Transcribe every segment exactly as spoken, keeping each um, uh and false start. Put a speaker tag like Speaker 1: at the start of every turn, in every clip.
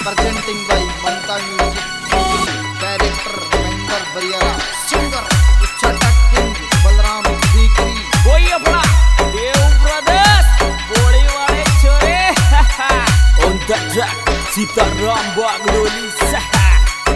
Speaker 1: presenting by Manta Music, director Mahendra Bariara, singer Uchata King Balram Dikri,
Speaker 2: कोई अपना देव brothers गोली वाले छोरे on the track Sitaram Bagdoli सहा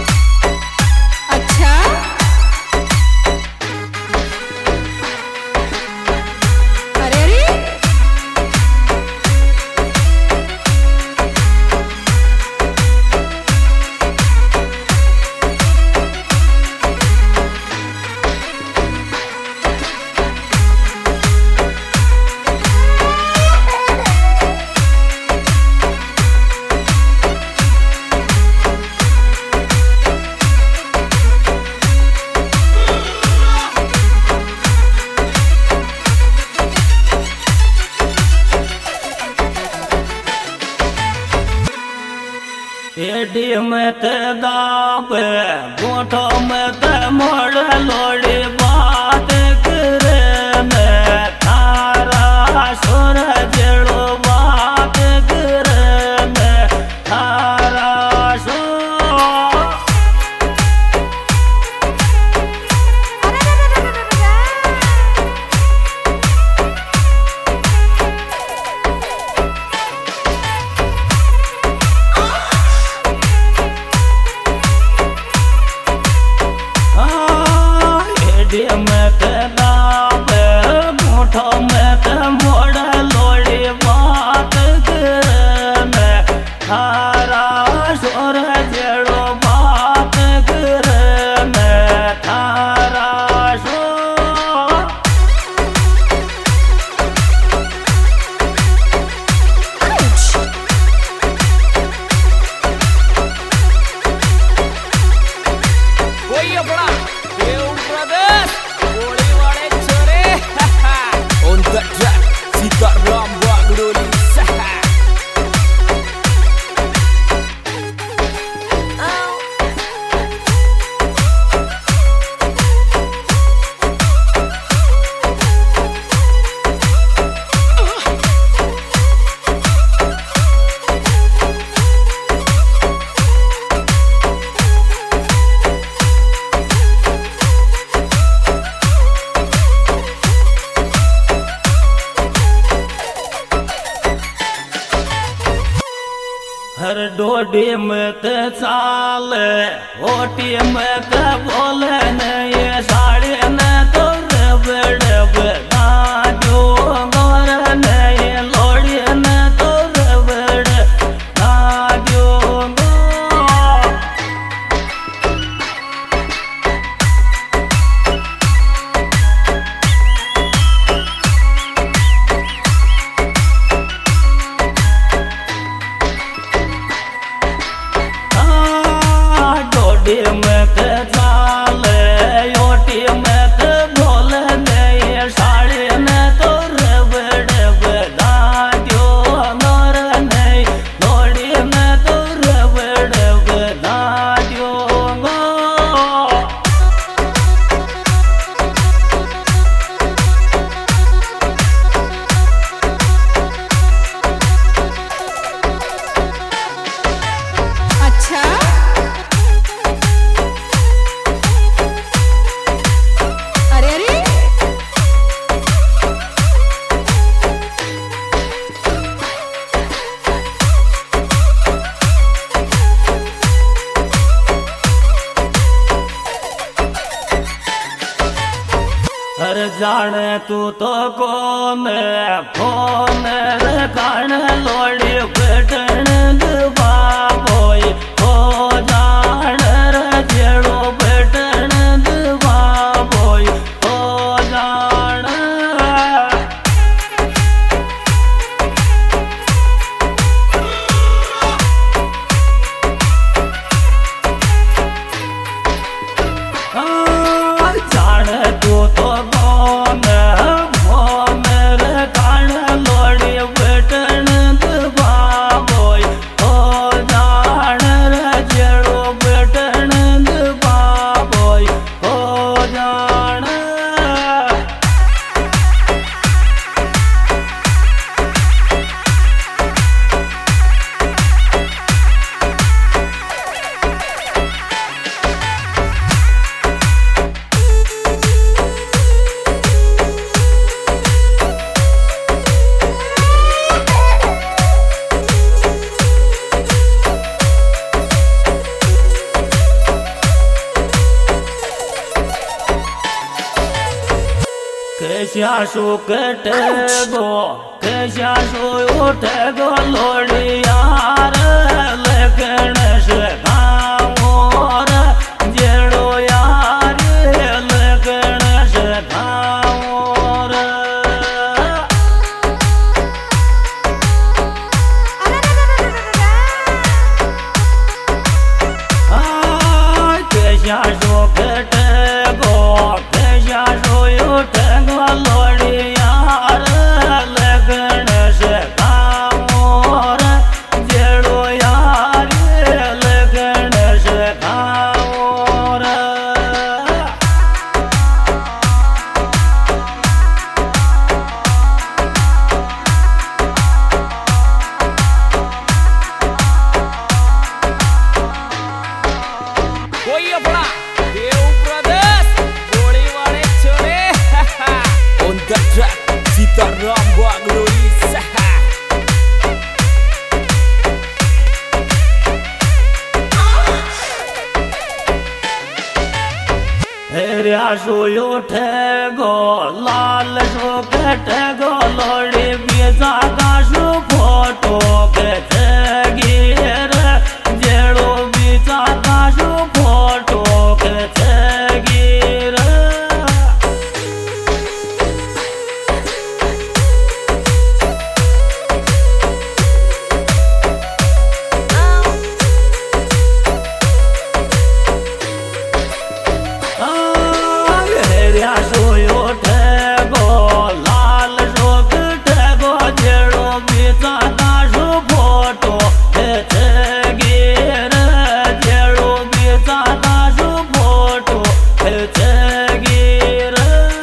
Speaker 3: अच्छा अरे अरे
Speaker 2: एडी में ते दाबे गोठो में ते मोड़ लोड़ी बात करे में तारा सुर जेड़ो बात करे में तारा सुर में ते दाबे गोठो में ते मोड़ लोड़ी बात करे में तारा सुर जेड़ो बात करे में तारा सुर कोई अपना देव ब्रदर्स गोली वाले छोरे on the track Sitaram Bagdoli सहा हर डोडी में ते चाले ओटी में ते बोले ने ये साड़ी ने तो रबे रबे नाजो गोर ने ये लोड़ी ने तो रबे रबे नाजो गोर डोडी में ते चाले ओटी में ते बोले ने ये साड़ी ने तो रबे रबे नाजो गोर ने लोड़ी ने तो रबे रबे नाजो गोर
Speaker 3: अच्छा अरे अरे
Speaker 2: हर जाने तू तो कौन फोन रे कान लोड़ी बेटन दुबा बोई हो जान रे जेड़ो बेटन दुबा बोई हो जान जाने तू तो कौन फोन रे कान लोड़ी बेट कशाशो कटगो कशाशो उठगो लोडियार लगन से धामोर जेड़ो यार लगन से धामोर कशाशो कटगो कशाशो उठगो लोडियार लगन से धामोर जेड़ो यार लगन से धामोर
Speaker 4: कोई अपना देव प्रदेश गोली वाले छोरे on the track Sitaram Baglois
Speaker 2: हरियाशो उठगो लाल सो कटगो लोड़ी बीजा गाशो फोटो कटगीर जेड़ो बीजा गाशो फोटो कटगीर हरियाशो उठगो लाल सो कटगो जेड़ो बीजा गाशो फोटो कटगीर जेड़ो बीजा गाशो फोटो कटगीर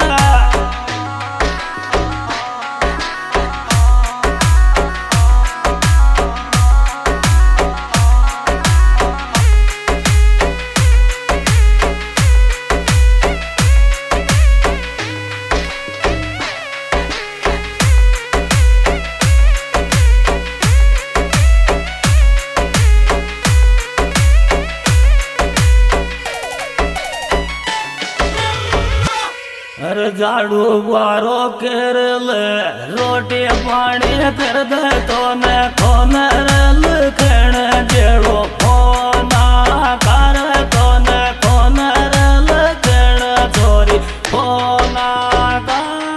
Speaker 2: अरे झाड़ू बारो कर ले रोटी पानी कर दे तो न खोन लखण जेड़ो फोना कर तो न खोन लखण छोरी फोना का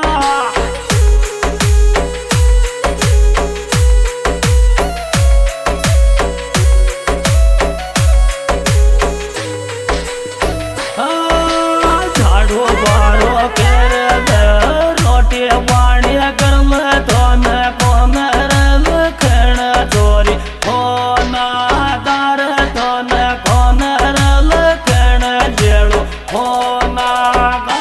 Speaker 2: झाड़ू बारो कर दे रोटी पानी कर ले तो न कोन लखण चोरी फोना कर तो न कोन लखण जेड़ो फोना का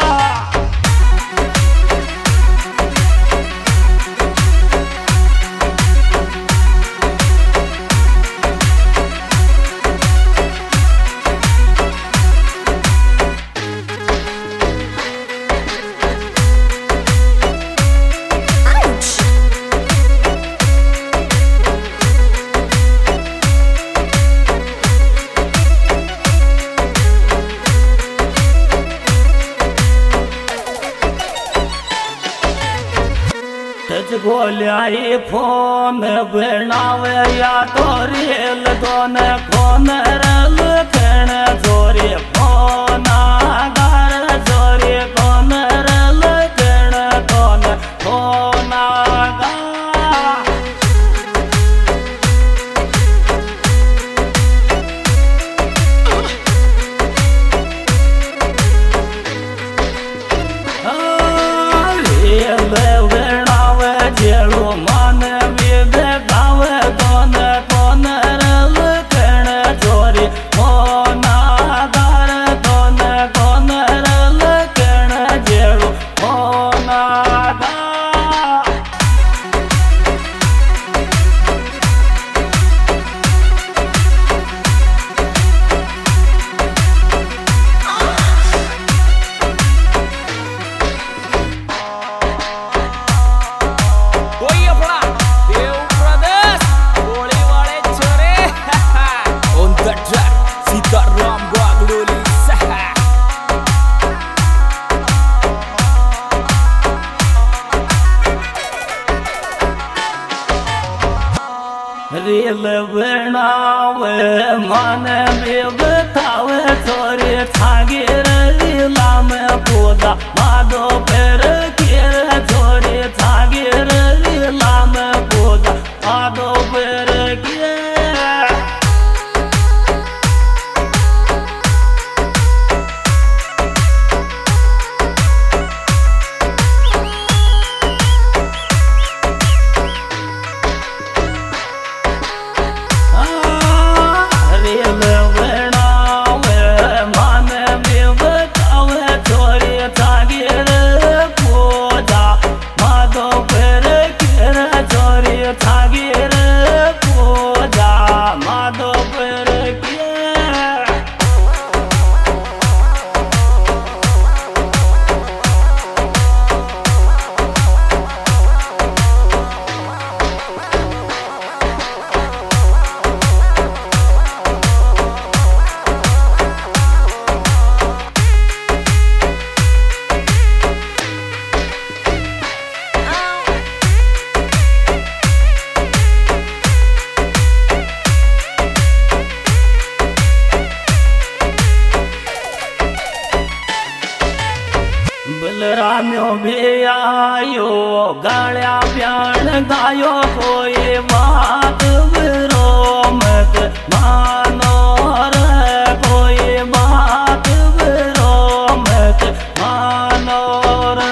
Speaker 2: टच गोलियाई फोन बनावे या तो रेल दोन फोन लखण चोरी फोना गार चोरी कोन लखण कोन फोना गा जेड़ो मन विद गावे दोन कोन लखण चोरी फोना गार दोन कोन लखण जेड़ो फोना गा रील बनावे मन भी बतावे छोरी थागे रीला में पूजा माधो पर केर छोरी थागे रीला में पूजा माधो पर के बलराम्यो भी आयो गालिया प्याण गायो कोई बात विरो मत मानो रे कोई बात विरो मत मानो रे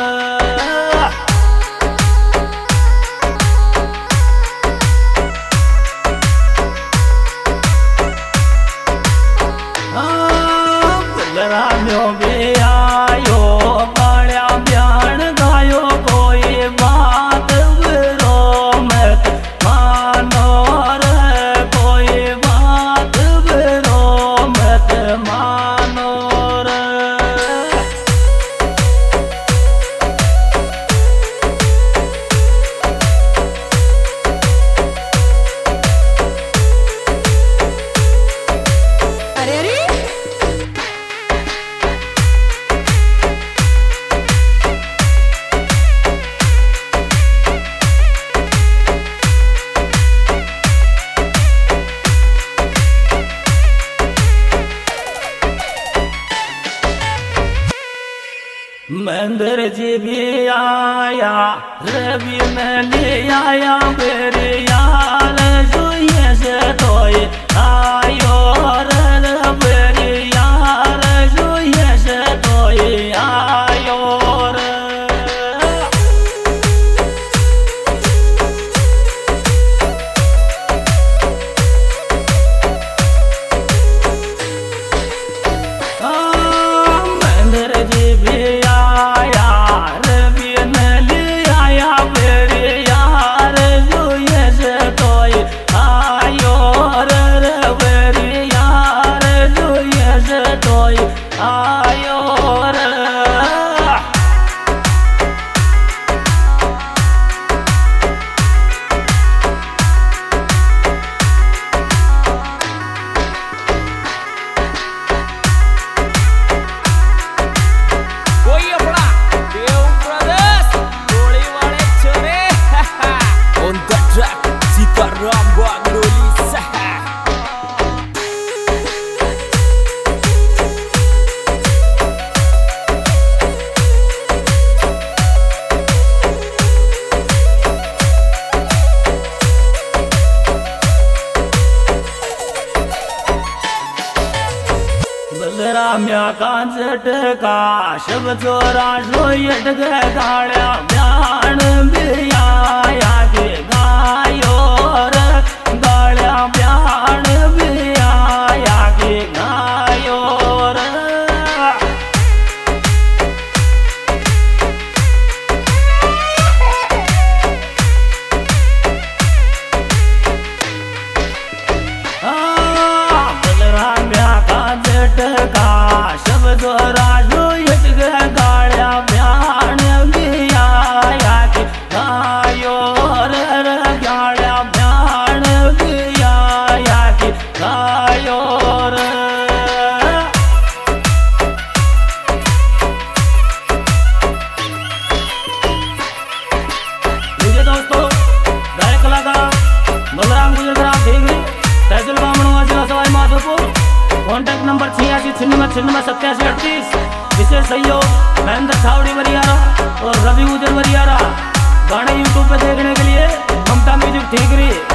Speaker 2: बलराम्यो भी आयो मंदिर जी भी आया रवि में ले आया मेरे यार जो ये से तोय आयो रे मेरे यार जो ये से तोय आयो रे मंदिर जी भी बलराम्या कांचट का शब चोरा सोयट के गाड़िया ब्याण भी आया के गायो रे गाड़िया ब्याण भी आया के गायो रे बलराम्या कांचट का शब चोरा सोयट के गाड़िया ब्याण भी आया के गायो रे गाड़िया ब्याण भी आया के गायो रे दोस्तों गायक कलाकार बलराम गुजरात कॉन्टैक्ट नंबर छियासी छिन्नवे छिन्नवे सत्तासी अड़तीस। विशेष सहयोग महेंद्र छावड़ी वरियारा और रवि उदय वरियारा। गाने यूट्यूब पे देखने के लिए ममता म्यूजिक ठीकरी।